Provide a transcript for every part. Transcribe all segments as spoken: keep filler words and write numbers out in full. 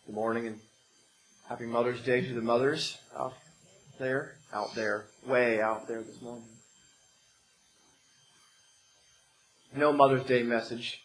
Good morning and happy Mother's Day to the mothers out there, out there, way out there this morning. No Mother's Day message.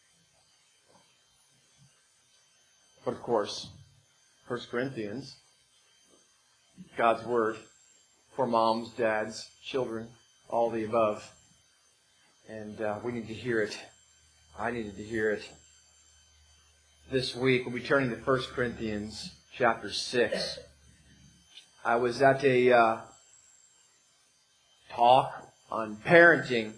But of course, First Corinthians, God's Word for moms, dads, children, all the above. And uh, we need to hear it. I needed to hear it. This week, we'll be turning to First Corinthians chapter six. I was at a uh, talk on parenting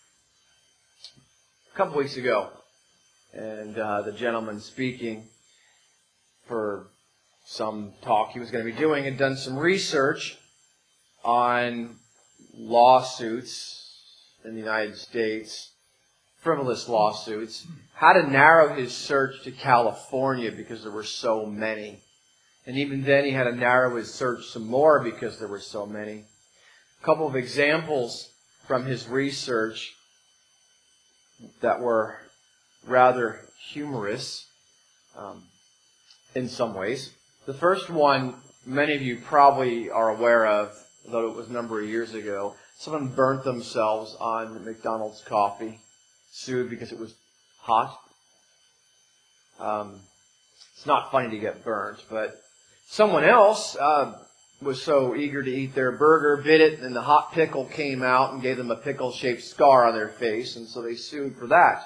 a couple weeks ago. And uh, the gentleman speaking for some talk he was going to be doing had done some research on lawsuits in the United States, frivolous lawsuits, how to narrow his search to California because there were so many. And even then he had to narrow his search some more because there were so many. A couple of examples from his research that were rather humorous um, in some ways. The first one, many of you probably are aware of, though it was a number of years ago. Someone burnt themselves on McDonald's coffee, sued because it was hot. Um, it's not funny to get burnt, but someone else uh, was so eager to eat their burger, bit it, and the hot pickle came out and gave them a pickle-shaped scar on their face, and so they sued for that.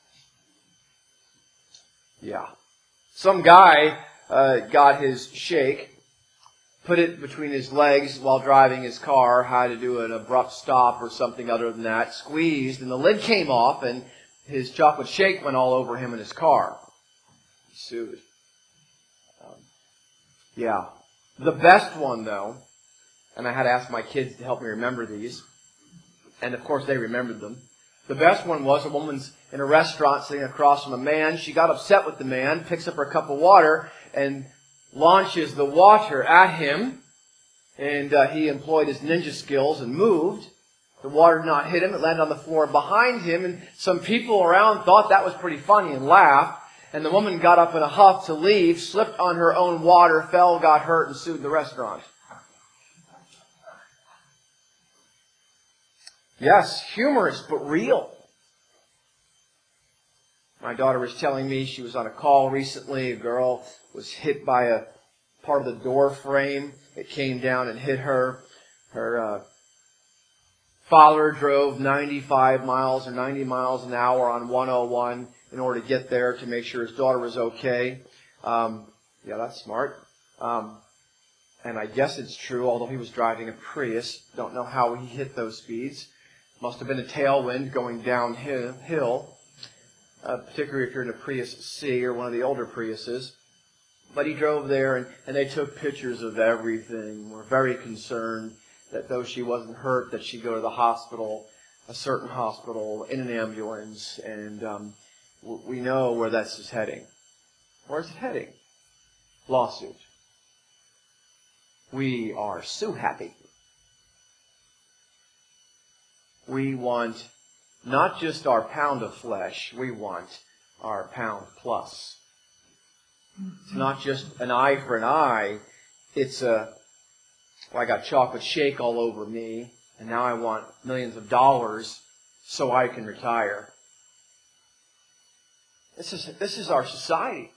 Yeah. Some guy uh, got his shake, put it between his legs while driving his car, had to do an abrupt stop or something other than that, squeezed, and the lid came off, and his chocolate shake went all over him in his car. He sued. Um, yeah. The best one, though, and I had to ask my kids to help me remember these, and of course they remembered them. The best one was a woman's in a restaurant sitting across from a man. She got upset with the man, picks up her cup of water, and launches the water at him, and uh, he employed his ninja skills and moved. The water did not hit him. It landed on the floor behind him, and some people around thought that was pretty funny and laughed. And the woman got up in a huff to leave, slipped on her own water, fell, got hurt, and sued the restaurant. Yes, humorous, but real. My daughter was telling me she was on a call recently. A girl was hit by a part of the door frame. It came down and hit her. Her uh, father drove ninety-five miles or ninety miles an hour on one oh one in order to get there to make sure his daughter was okay. Um, yeah, that's smart. Um, and I guess it's true, although he was driving a Prius. Don't know how he hit those speeds. Must have been a tailwind going downhill. Uh, particularly if you're in a Prius C or one of the older Priuses. But he drove there, and, and they took pictures of everything. We're very concerned that though she wasn't hurt, that she'd go to the hospital, a certain hospital, in an ambulance, and um, we know where this is heading. Where's it heading? Lawsuit. We are so happy. We want not just our pound of flesh, we want our pound plus. It's not just an eye for an eye. It's a, well, I got chocolate shake all over me, and now I want millions of dollars so I can retire. This is, this is our society.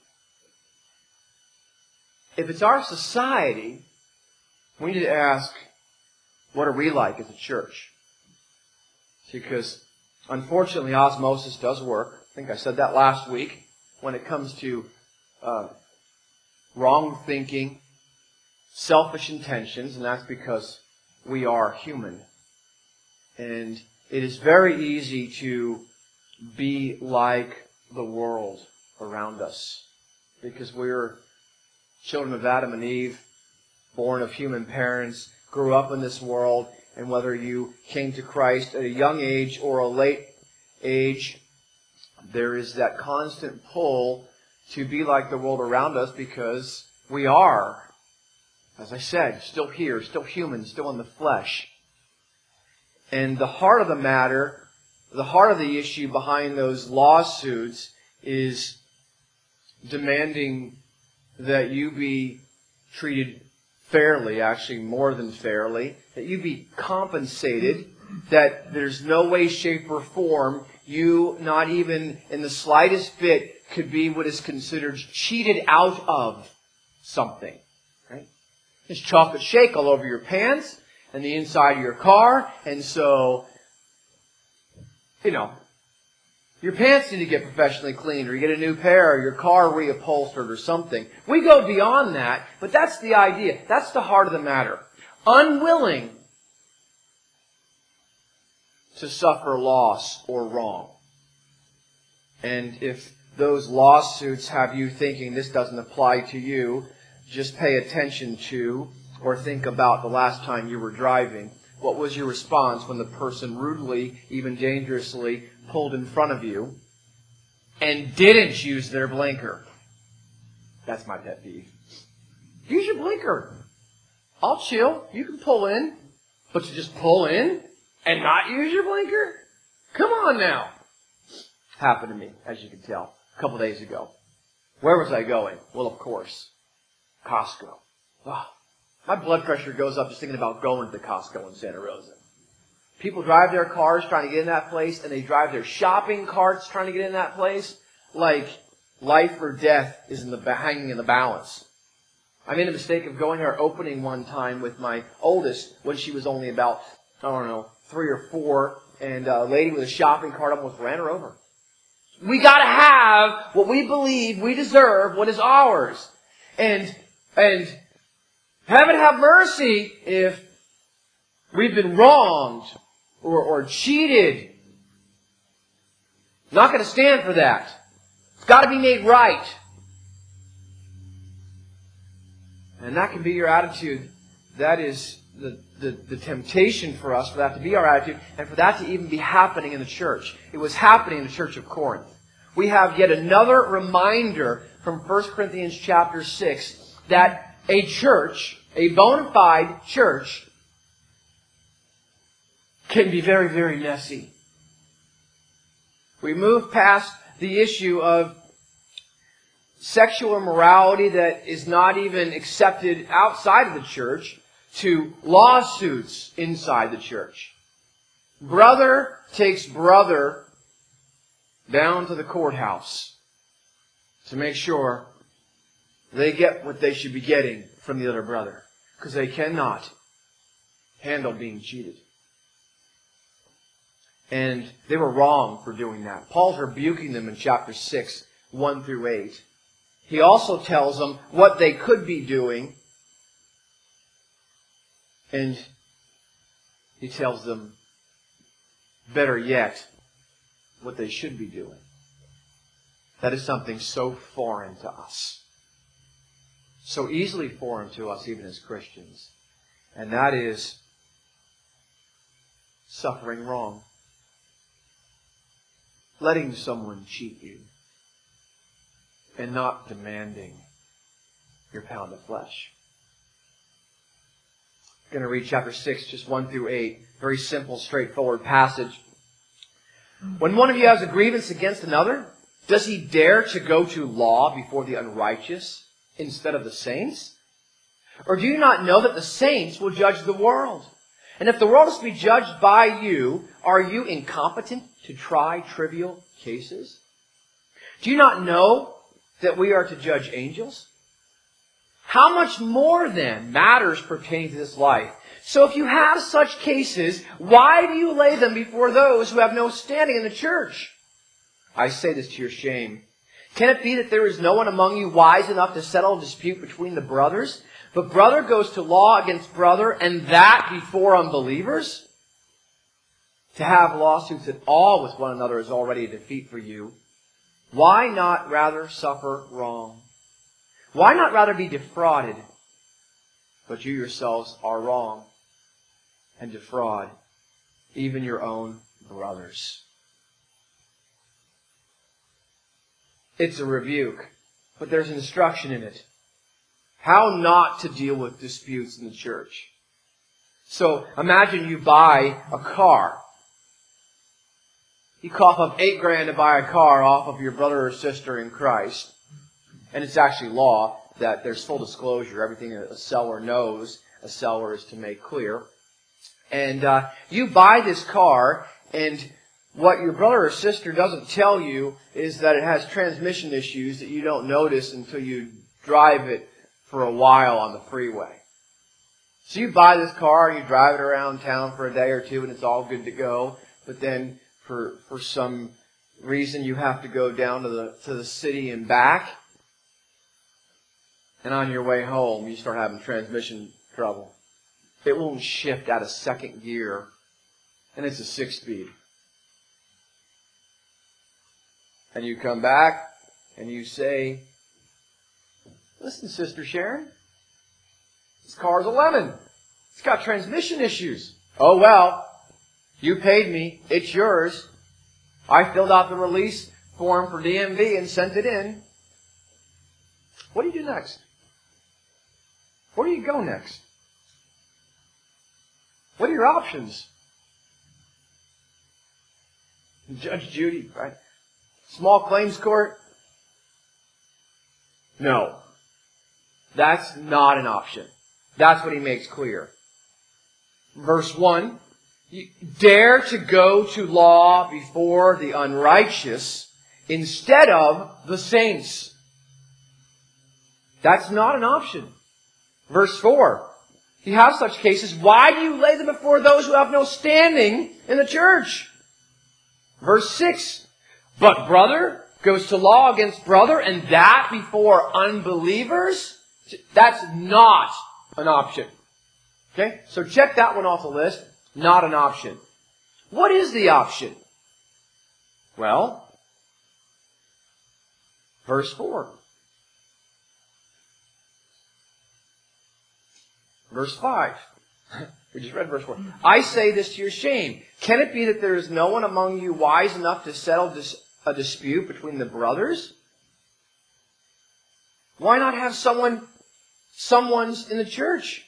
If it's our society, we need to ask, what are we like as a church? Because unfortunately, osmosis does work. I think I said that last week when it comes to uh, wrong thinking, selfish intentions, and that's because we are human. And it is very easy to be like the world around us because we're children of Adam and Eve, born of human parents, grew up in this world, and whether you came to Christ at a young age or a late age, there is that constant pull to be like the world around us because we are, as I said, still here, still human, still in the flesh. And the heart of the matter, the heart of the issue behind those lawsuits is demanding that you be treated fairly, actually more than fairly, that you be compensated, that there's no way, shape, or form you, not even in the slightest bit, could be what is considered cheated out of something. Right? There's chocolate shake all over your pants and the inside of your car, and so, you know, your pants need to get professionally cleaned, or you get a new pair, or your car reupholstered, or something. We go beyond that, but that's the idea. That's the heart of the matter. Unwilling to suffer loss or wrong. And if those lawsuits have you thinking this doesn't apply to you, just pay attention to or think about the last time you were driving. What was your response when the person rudely, even dangerously, pulled in front of you and didn't use their blinker? That's my pet peeve. Use your blinker. I'll chill. You can pull in. But to just pull in and not use your blinker? Come on now. Happened to me, as you can tell, a couple days ago. Where was I going? Well, of course, Costco. Oh, my blood pressure goes up just thinking about going to the Costco in Santa Rosa. People drive their cars trying to get in that place, and they drive their shopping carts trying to get in that place, like life or death is in the hanging in the balance. I made a mistake of going there opening one time with my oldest when she was only about, I don't know, three or four, and a lady with a shopping cart almost ran her over. We gotta have what we believe we deserve, what is ours. And, and heaven have mercy if we've been wronged or, or cheated. Not gonna stand for that. It's gotta be made right. And that can be your attitude. That is the, the, the temptation for us, for that to be our attitude, and for that to even be happening in the church. It was happening in the church of Corinth. We have yet another reminder from First Corinthians chapter six that a church, a bona fide church, can be very, very messy. We move past the issue of sexual immorality that is not even accepted outside of the church to lawsuits inside the church. Brother takes brother down to the courthouse to make sure they get what they should be getting from the other brother, because they cannot handle being cheated. And they were wrong for doing that. Paul's rebuking them in chapter six, one through eight. He also tells them what they could be doing. And he tells them, better yet, what they should be doing. That is something so foreign to us. So easily foreign to us, even as Christians. And that is suffering wrong. Letting someone cheat you. And not demanding your pound of flesh. I'm going to read chapter six, just one through eight. Very simple, straightforward passage. When one of you has a grievance against another, does he dare to go to law before the unrighteous instead of the saints? Or do you not know that the saints will judge the world? And if the world is to be judged by you, are you incompetent to try trivial cases? Do you not know that we are to judge angels? How much more then matters pertaining to this life? So if you have such cases, why do you lay them before those who have no standing in the church? I say this to your shame. Can it be that there is no one among you wise enough to settle a dispute between the brothers? But brother goes to law against brother, and that before unbelievers? To have lawsuits at all with one another is already a defeat for you. Why not rather suffer wrong? Why not rather be defrauded? But you yourselves are wrong and defraud even your own brothers. It's a rebuke, but there's instruction in it. How not to deal with disputes in the church. So imagine you buy a car. You cough up eight grand to buy a car off of your brother or sister in Christ. And it's actually law that there's full disclosure. Everything a seller knows, a seller is to make clear. And uh, you buy this car, and what your brother or sister doesn't tell you is that it has transmission issues that you don't notice until you drive it for a while on the freeway. So you buy this car, you drive it around town for a day or two, and it's all good to go. But then, for for some reason, you have to go down to the to the city and back. And on your way home, you start having transmission trouble. It won't shift out of second gear, and it's a six-speed. And you come back, and you say, "Listen, Sister Sharon, this car's a lemon. It's got transmission issues." "Oh, well, you paid me. It's yours. I filled out the release form for D M V and sent it in." What do you do next? Where do you go next? What are your options? Judge Judy, right? Small claims court? No. That's not an option. That's what he makes clear. Verse one, you dare to go to law before the unrighteous instead of the saints. That's not an option. Verse four, you have such cases, why do you lay them before those who have no standing in the church? Verse six, but brother goes to law against brother, and that before unbelievers? That's not an option. Okay? So check that one off the list. Not an option. What is the option? Well, verse four. Verse five. We just read verse four. I say this to your shame. Can it be that there is no one among you wise enough to settle this, a dispute between the brothers? Why not have someone, someone's in the church?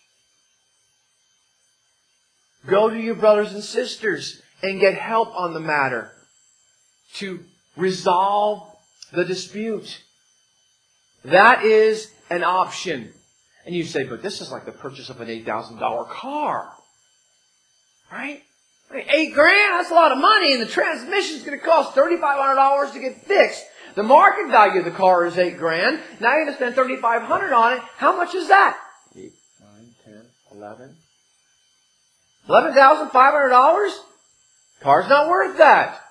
Go to your brothers and sisters and get help on the matter to resolve the dispute. That is an option. And you say, but this is like the purchase of an eight thousand dollars car. Right? Eight grand, that's a lot of money, and the transmission is going to cost three thousand five hundred dollars to get fixed. The market value of the car is eight grand. Now you're going to spend three thousand five hundred dollars on it. How much is that? eight, nine, ten, eleven. eleven thousand five hundred dollars? Car's not worth that.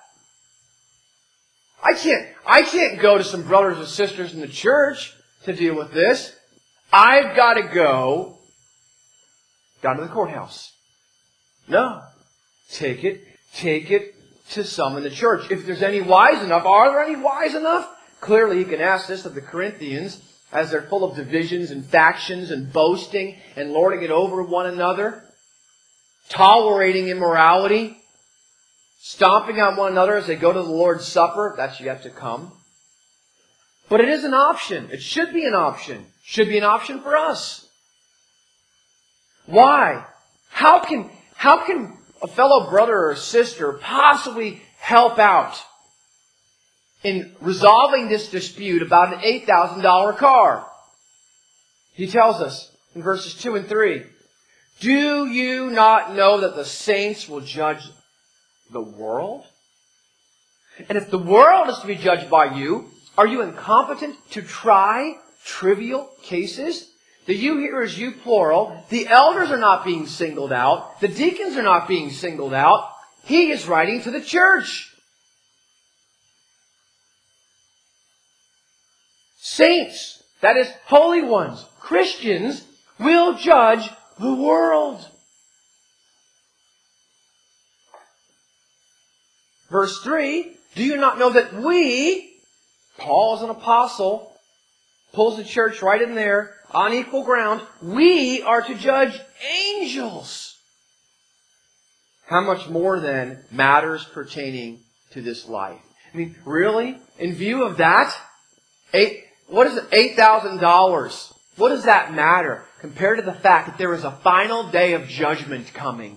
I can't, I can't go to some brothers and sisters in the church to deal with this. I've got to go down to the courthouse. No. Take it, take it to some in the church. If there's any wise enough, are there any wise enough? Clearly, you can ask this of the Corinthians, as they're full of divisions and factions and boasting and lording it over one another, tolerating immorality, stomping on one another as they go to the Lord's Supper. That's yet to come. But it is an option. It should be an option. Should be an option for us. Why? How can, how can a fellow brother or sister possibly help out in resolving this dispute about an eight thousand dollars car? He tells us in verses two and three, do you not know that the saints will judge the world? And if the world is to be judged by you, are you incompetent to try trivial cases? The you here is you plural. The elders are not being singled out. The deacons are not being singled out. He is writing to the church. Saints, that is, holy ones, Christians, will judge the world. Verse three, do you not know that we, Paul is an apostle, pulls the church right in there, on equal ground, we are to judge angels. How much more then matters pertaining to this life? I mean, really? In view of that, eight, what is it, eight thousand dollars? What does that matter compared to the fact that there is a final day of judgment coming?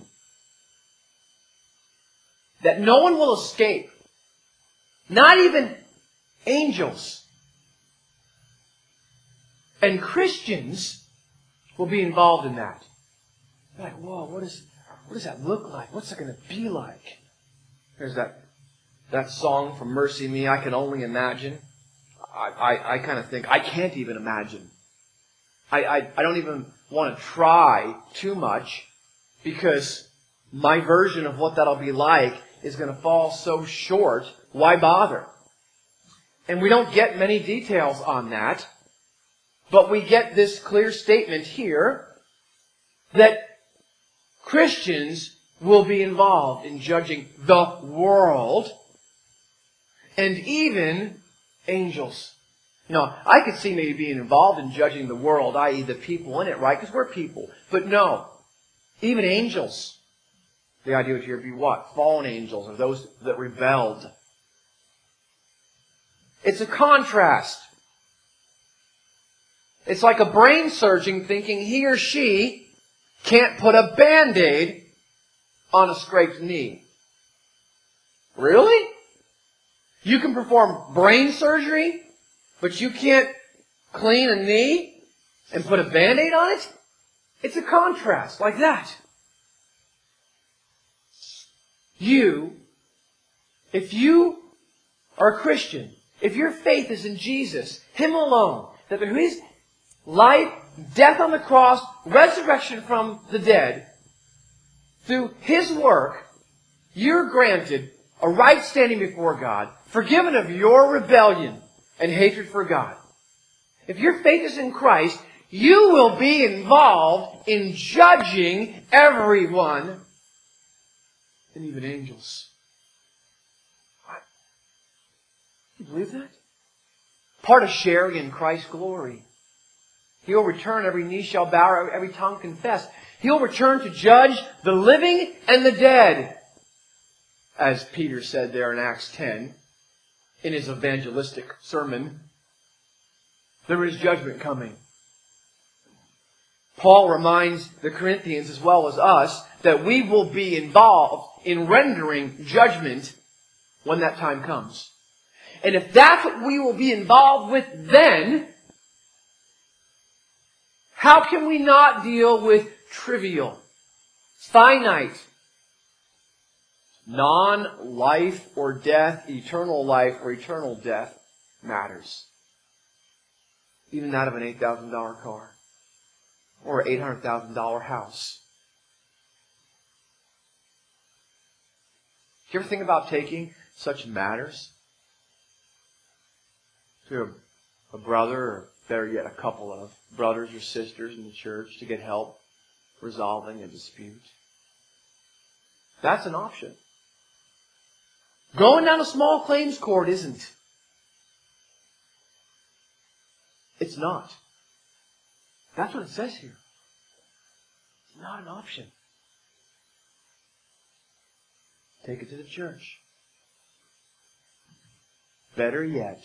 That no one will escape. Not even angels. And Christians will be involved in that. They're like, whoa, what, is, what does that look like? What's it going to be like? There's that, that song from Mercy Me, I Can Only Imagine. I, I, I kind of think, I can't even imagine. I, I, I don't even want to try too much because my version of what that'll be like is going to fall so short. Why bother? And we don't get many details on that, but we get this clear statement here that Christians will be involved in judging the world and even angels. Now, I could see maybe being involved in judging the world, that is the people in it, right? Because we're people. But no, even angels. The idea would here be what? Fallen angels, or those that rebelled. It's a contrast. It's like a brain surgeon thinking he or she can't put a Band-Aid on a scraped knee. Really? You can perform brain surgery, but you can't clean a knee and put a Band-Aid on it? It's a contrast like that. You, if you are a Christian, if your faith is in Jesus, Him alone, that through His life, death on the cross, resurrection from the dead, through His work, you're granted a right standing before God, forgiven of your rebellion and hatred for God. If your faith is in Christ, you will be involved in judging everyone, and even angels. What? Do you believe that? Part of sharing in Christ's glory. He'll return, every knee shall bow, every tongue confess. He'll return to judge the living and the dead. As Peter said there in Acts ten, in his evangelistic sermon, there is judgment coming. Paul reminds the Corinthians as well as us that we will be involved in rendering judgment when that time comes. And if that's what we will be involved with then, how can we not deal with trivial, finite, non-life or death, eternal life or eternal death matters? Even that of an eight thousand dollars car or an eight hundred thousand dollars house. Do you ever think about taking such matters to a, a brother, or better yet, a couple of brothers or sisters in the church to get help resolving a dispute? That's an option. Going down a small claims court isn't. It's not. That's what it says here. It's not an option. Take it to the church. Better yet,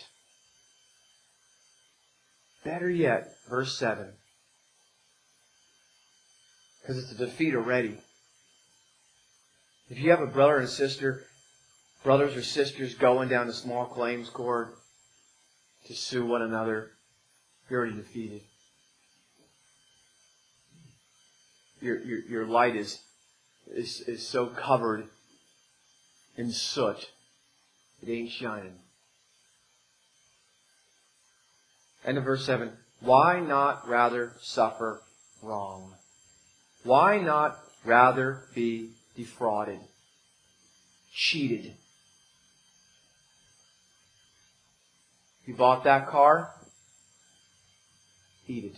better yet, verse seven. Because it's a defeat already. If you have a brother and sister, brothers or sisters going down to small claims court to sue one another, you're already defeated. Your, your, your light is, is, is so covered in soot, it ain't shining. End of verse seven. Why not rather suffer wrong? Why not rather be defrauded, cheated? You bought that car? Eat it.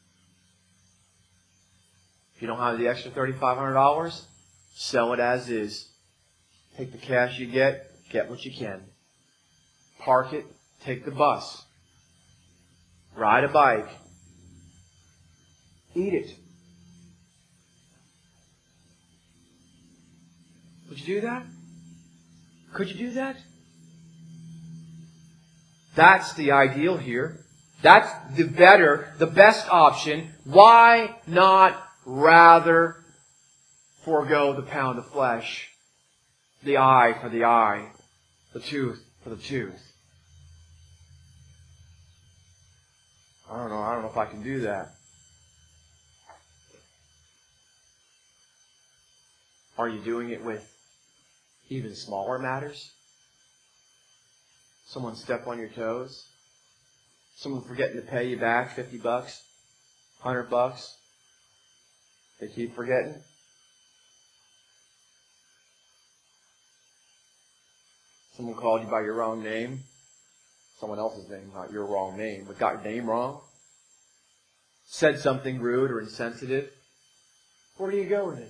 If you don't have the extra three thousand five hundred dollars, sell it as is. Take the cash you get, get what you can. Park it, take the bus. Ride a bike. Eat it. Would you do that? Could you do that? That's the ideal here. That's the better, the best option. Why not rather forego the pound of flesh? The eye for the eye. The tooth for the tooth. I don't know. I don't know if I can do that. Are you doing it with even smaller matters? Someone step on your toes? Someone forgetting to pay you back fifty bucks? one hundred bucks? They keep forgetting? Someone called you by your wrong name? Someone else's name, not your wrong name, but got your name wrong? Said something rude or insensitive? Where do you go with it?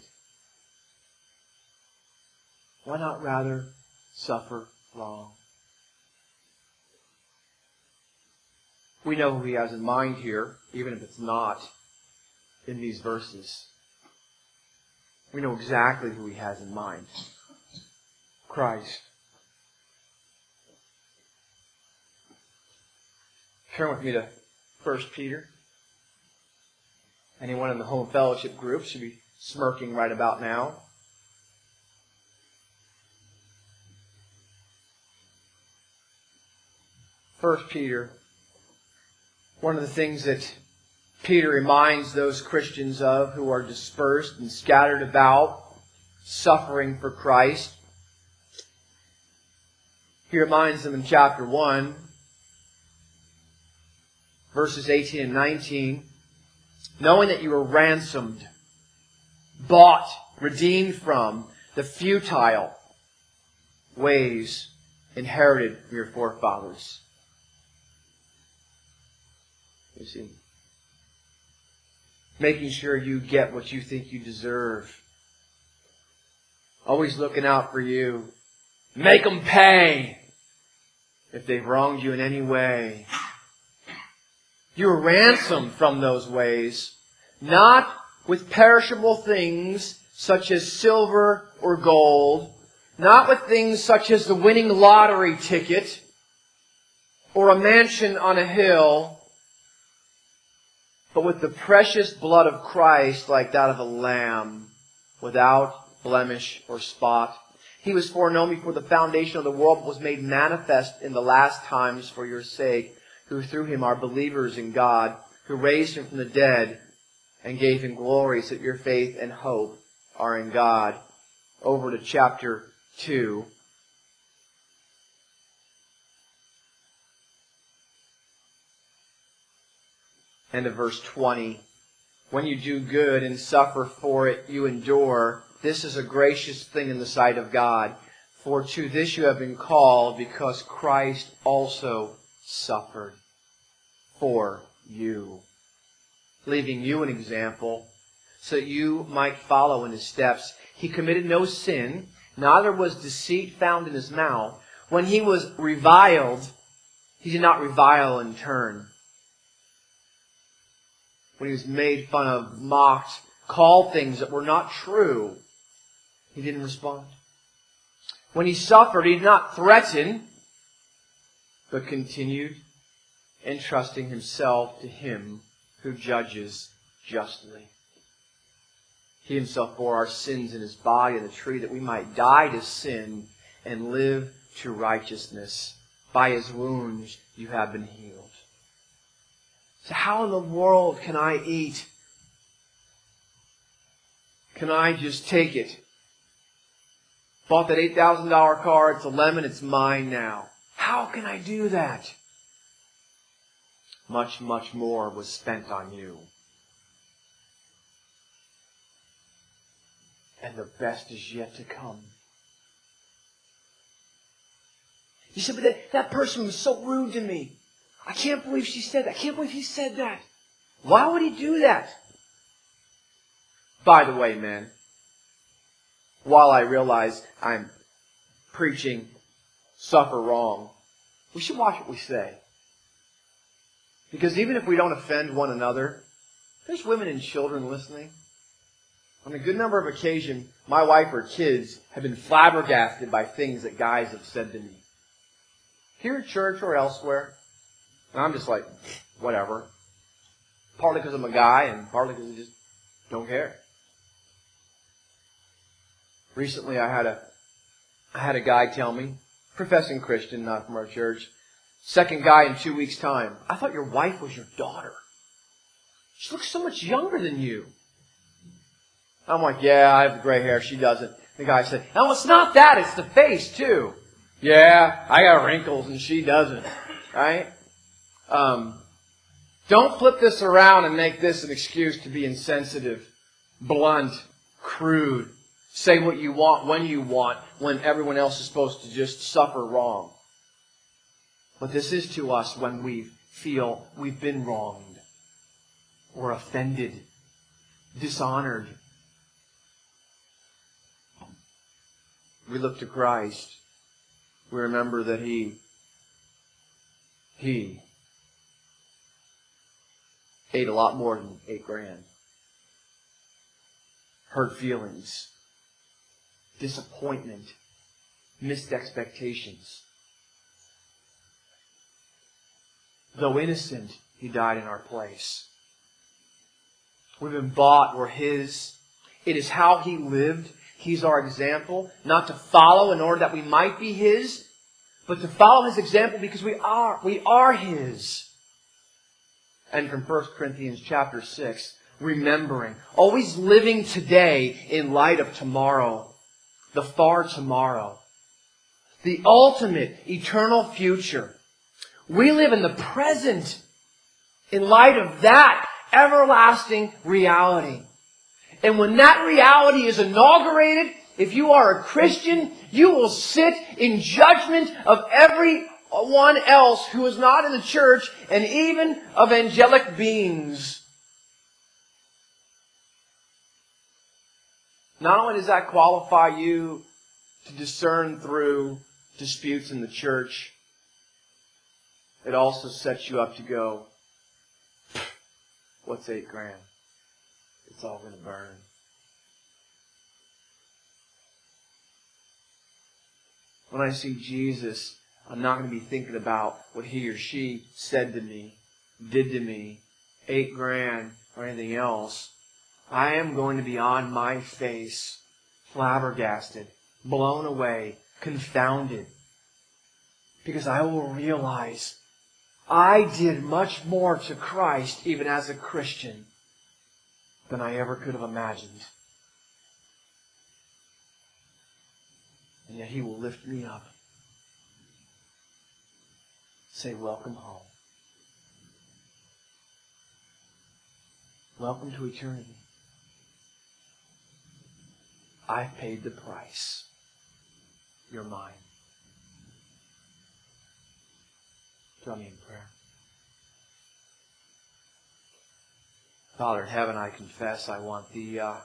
Why not rather suffer wrong? We know who he has in mind here, even if it's not in these verses. We know exactly who he has in mind. Christ. Turn with me to First Peter. Anyone in the home fellowship group should be smirking right about now. First Peter. One of the things that Peter reminds those Christians of who are dispersed and scattered about, suffering for Christ. He reminds them in chapter one, verses eighteen and nineteen, knowing that you were ransomed, bought, redeemed from the futile ways inherited from your forefathers. You see, making sure you get what you think you deserve. Always looking out for you. Make them pay if they've wronged you in any way. You were ransomed from those ways, not with perishable things such as silver or gold, not with things such as the winning lottery ticket or a mansion on a hill, but with the precious blood of Christ, like that of a lamb, without blemish or spot. He was foreknown before the foundation of the world, but was made manifest in the last times for your sake, who through him are believers in God, who raised him from the dead and gave him glory, so that your faith and hope are in God. Over to chapter two. And to verse twenty. When you do good and suffer for it, you endure. This is a gracious thing in the sight of God. For to this you have been called, because Christ also suffered for you, leaving you an example, so that you might follow in his steps. He committed no sin, neither was deceit found in his mouth. When he was reviled, he did not revile in turn. When he was made fun of, mocked, called things that were not true, he didn't respond. When he suffered, he did not threaten, but continued entrusting himself to him who judges justly. He himself bore our sins in his body on the tree, that we might die to sin and live to righteousness. By his wounds you have been healed. So how in the world can I eat? Can I just take it? Bought that eight thousand dollars car, it's a lemon, it's mine now. How can I do that? Much, much more was spent on you. And the best is yet to come. You said, but that, that person was so rude to me. I can't believe she said that. I can't believe he said that. Why would he do that? By the way, man, while I realize I'm preaching suffer wrong, we should watch what we say. Because even if we don't offend one another, there's women and children listening. On a good number of occasions, my wife or kids have been flabbergasted by things that guys have said to me. Here at church or elsewhere. And I'm just like, whatever. Partly because I'm a guy and partly because I just don't care. Recently I had a I had a guy tell me, professing Christian, not from our church, Second guy in two weeks' time. I thought your wife was your daughter. She looks so much younger than you. I'm like, yeah, I have gray hair. She doesn't. The guy said, no, it's not that. It's the face, too. Yeah, I got wrinkles and she doesn't. Right? Um, don't flip this around and make this an excuse to be insensitive, blunt, crude. Say what you want when you want, when everyone else is supposed to just suffer wrong. But this is to us when we feel we've been wronged or offended, dishonored. We look to Christ. We remember that He, He ate a lot more than eight grand. Hurt feelings, disappointment, missed expectations. Though innocent, He died in our place. We've been bought. We're His. It is how He lived. He's our example, not to follow in order that we might be His, but to follow His example because we are. We are His. And from First Corinthians chapter six, remembering, always living today in light of tomorrow, the far tomorrow, the ultimate eternal future. We live in the present in light of that everlasting reality. And when that reality is inaugurated, if you are a Christian, you will sit in judgment of everyone else who is not in the church and even of angelic beings. Not only does that qualify you to discern through disputes in the church, it also sets you up to go, what's eight grand? It's all going to burn. When I see Jesus, I'm not going to be thinking about what He or she said to me, did to me, eight grand, or anything else. I am going to be on my face, flabbergasted, blown away, confounded. Because I will realize I did much more to Christ, even as a Christian, than I ever could have imagined. And yet He will lift me up. Say, welcome home. Welcome to eternity. I've paid the price. You're mine. Join me in prayer. Father in heaven, I confess I want the uh,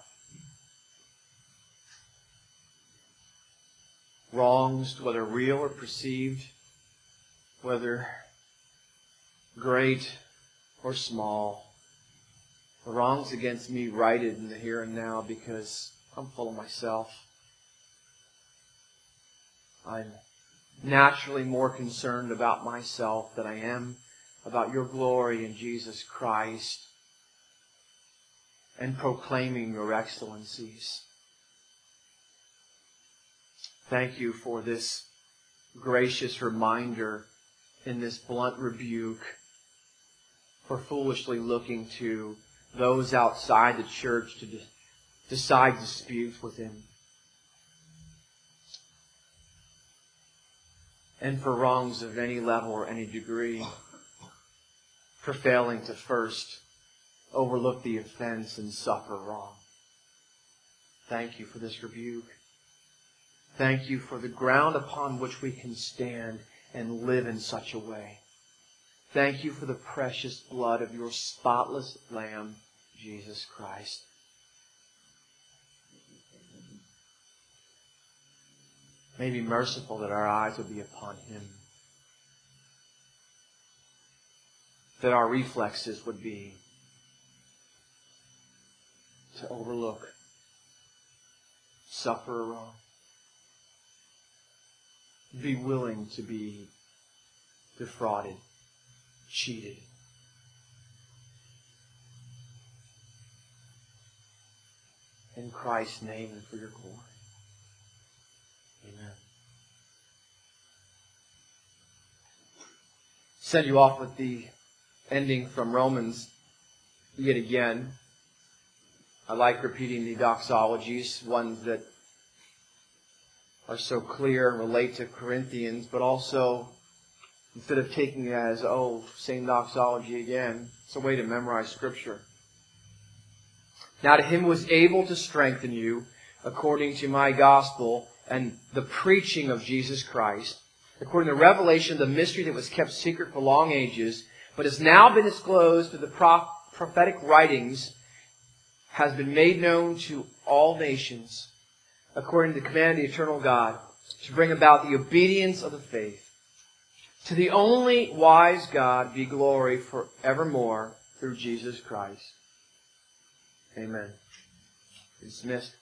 wrongs, whether real or perceived, whether great or small, the wrongs against me righted in the here and now, because I'm full of myself. I'm naturally more concerned about myself than I am about your glory in Jesus Christ and proclaiming your excellencies. Thank you for this gracious reminder in this blunt rebuke for foolishly looking to those outside the church to de- decide disputes with Him. And for wrongs of any level or any degree, for failing to first overlook the offense and suffer wrong. Thank you for this rebuke. Thank you for the ground upon which we can stand and live in such a way. Thank you for the precious blood of your spotless Lamb, Jesus Christ. May be merciful that our eyes would be upon Him. That our reflexes would be to overlook, suffer wrong, be willing to be defrauded, cheated. In Christ's name and for your glory. Amen. send you off with the ending from Romans yet again. I like repeating the doxologies, ones that are so clear and relate to Corinthians, but also, instead of taking it as, oh, same doxology again, it's a way to memorize Scripture. Now to Him who was able to strengthen you, according to my gospel and the preaching of Jesus Christ, according to the revelation of the mystery that was kept secret for long ages, but has now been disclosed through the proph- prophetic writings, has been made known to all nations, according to the command of the eternal God, to bring about the obedience of the faith. To the only wise God be glory forevermore through Jesus Christ. Amen. Dismissed.